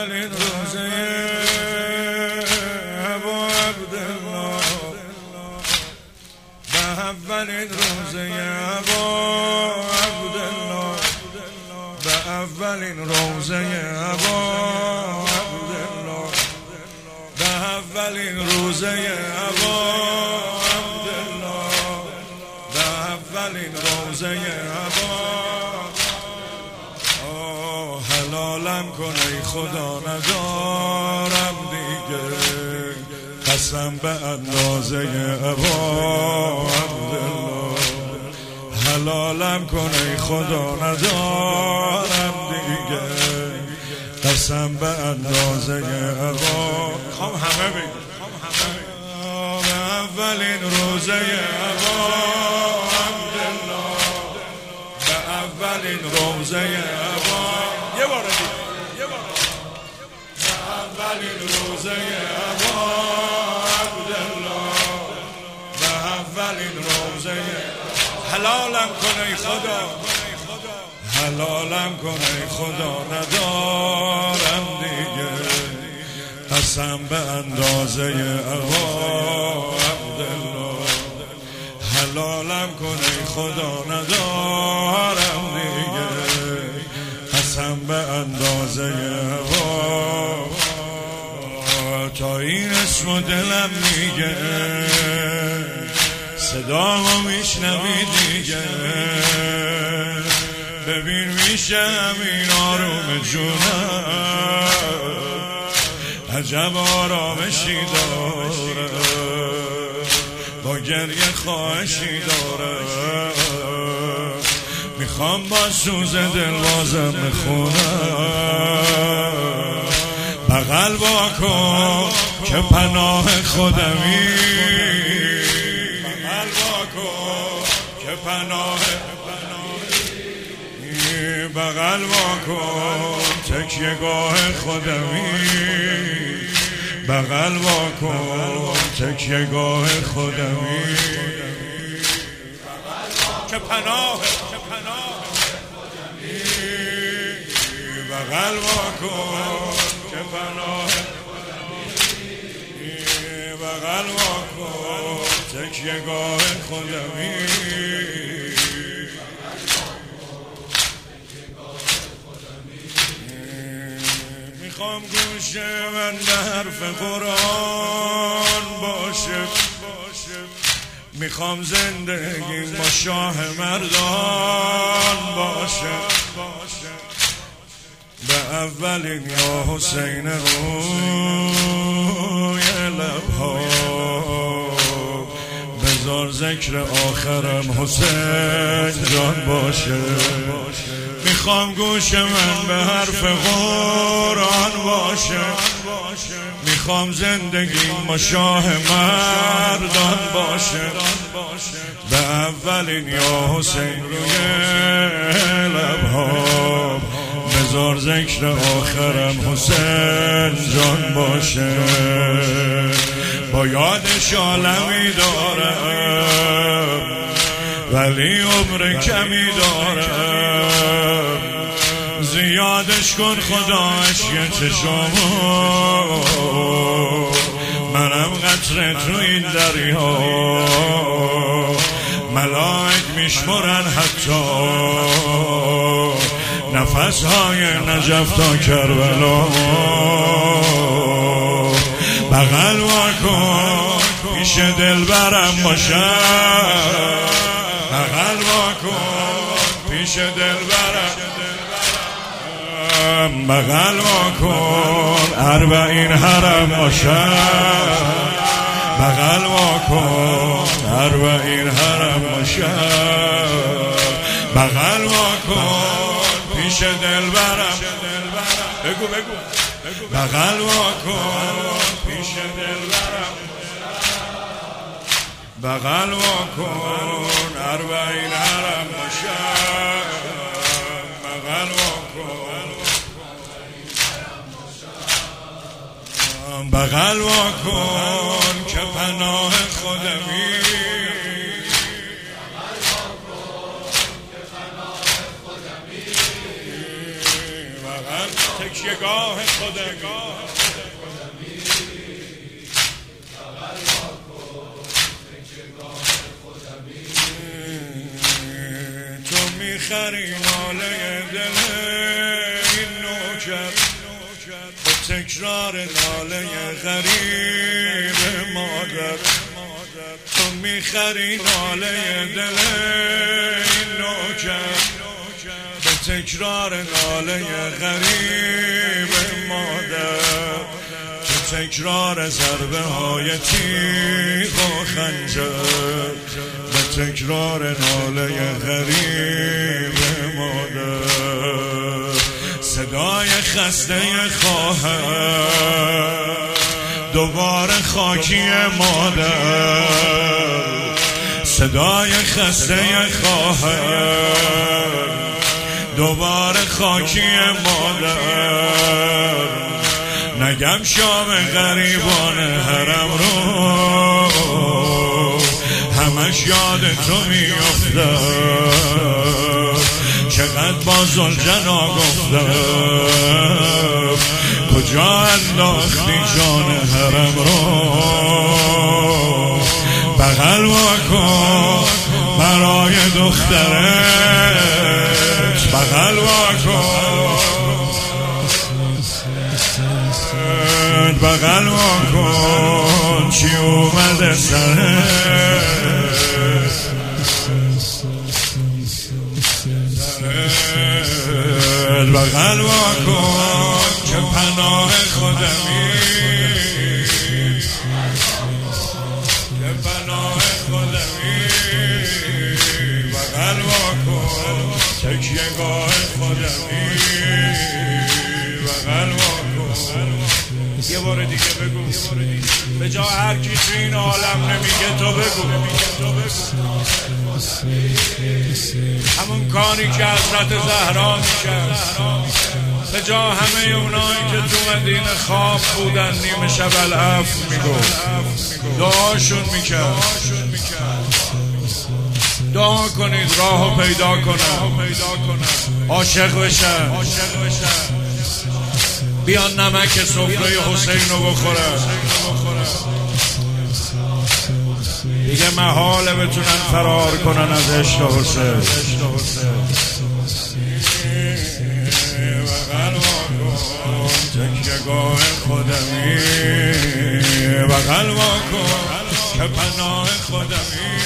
اولین روزه ابا عبدالله، به اولین روزه ابا عبدالله، به اولین روزه ابا عبدالله، به اولین روزه ابا عبدالله، به اولین روزه ابا. حلالم کن ای خدا ندارم دیگه، قسم به اندازه ابا عبدالله. حلالم کن ای خدا ندارم دیگه، قسم به اندازه ابا. خوام همه بگید به اولین روزه ابا عبدالله، به اولین روزه ابا. یه بار دیگه، به اولین روزه ابا عبدالله، به اولین روزه. حلالم کن ای خدا، حلالم کن ای خدا ندارم دیگه، قسم به اندازه ابا عبدالله. حلالم کن ای خدا ندارم دیگه، قسم به اندازه ابا. تا این اسم دلم میگه، صدامو میشنوی دیگه، ببین میشه همین آروم جونم، عجب آرامشی داره، با گریه خواهشی داره. میخوام با سوز دل بازم بخونم، بغل با کن که پناه خودمی، بغل با کن که پناه، بغل با کن تکیه‌گاه خودمی، بغل با کن تکیه‌گاه خودمی، که پناه بغل با کن که پناه، بغل با کن تکیه‌گاه خودمی. میخوام گوش من به حرف قرآن باشه، میخوام زندگی با شاه مردان باشه، به اولین یا حسین روی لبها، بذار ذکر آخرم حسین جان باشه. میخوام گوش من به حرف قرآن باشه، میخوام زندگی با شاه مردان باشه، به اولین یا حسین روی لبها، بذار ذکر آخرم حسین جان باشه. با یادش عالمی دارم ولی عمر کمی دارم، زیادش کن خدا اشک چشامو، منم قطره تو این دریا، ملائک میشمرن حتی نفسهای نجف تا کربلا. بغل واکن پیش دلبرم باشم، بغل واکن پیش دلبرم، بغل واکن اربعین حرم باشم، بغل واکن اربعین حرم باشم، بغل واکن پیش دلبرم. بگو بگو بغل واکن پیش دلبرم، بغل واکن اربعین حرم باشم، بغل واکن، بغل واکن که پناه خودمی، بغل تکیهگاه خودمی. تو میخری ناله دل این نوکر به تکرار ناله غریب مادر. تو میخری ناله دل این نوکر به تکرار ناله غریب مادر. تو تکرار ضربه های تیغ و خنجر به تکرار ناله غریب مادر. صدای خسته خواهر دوباره خاکی مادر. صدای خسته خواهر دوباره خاکی مادر. نگم شام غریبان حرم رو همش یاد تو میافتم. چقدر با زلجنا گفتم کجا انداختی جان حرم رو. بغل واکن برای دخترت، بغل واکن، بغل واکن چی اومده سرت. بغل واکن که پناه خودمی، که پناه خودمی. بغل واکن تکیهگاه خودمی. بغل واکن. یه بار دیگه بگو به جا هر کی تو این عالم نمیگه تو بگو. همون کاری که حضرت زهرا میکرد به جا همه اونایی که تو مدینه خواب بودن نیمه شب العفو میگفت، دعاشون میکرد. دعا کنید راهو پیدا کنن، عاشق بشن، بیان نمک سفره حسین رو بخورن. دیگه محاله بتونن فرار کنن از عشق حسین. بغل واکن تکیهگاه خودمی. بغل واکن که پناه خودمی.